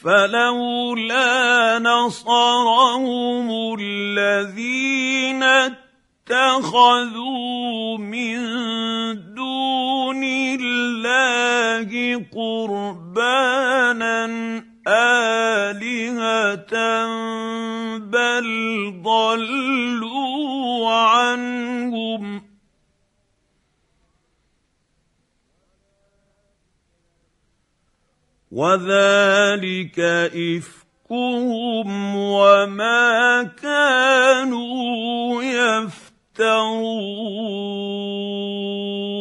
فلولا نصرهم الذين اتخذوا من دون الله قربانا آلهة بل ضلوا عنهم وذلك إفكهم وما كانوا يفترون.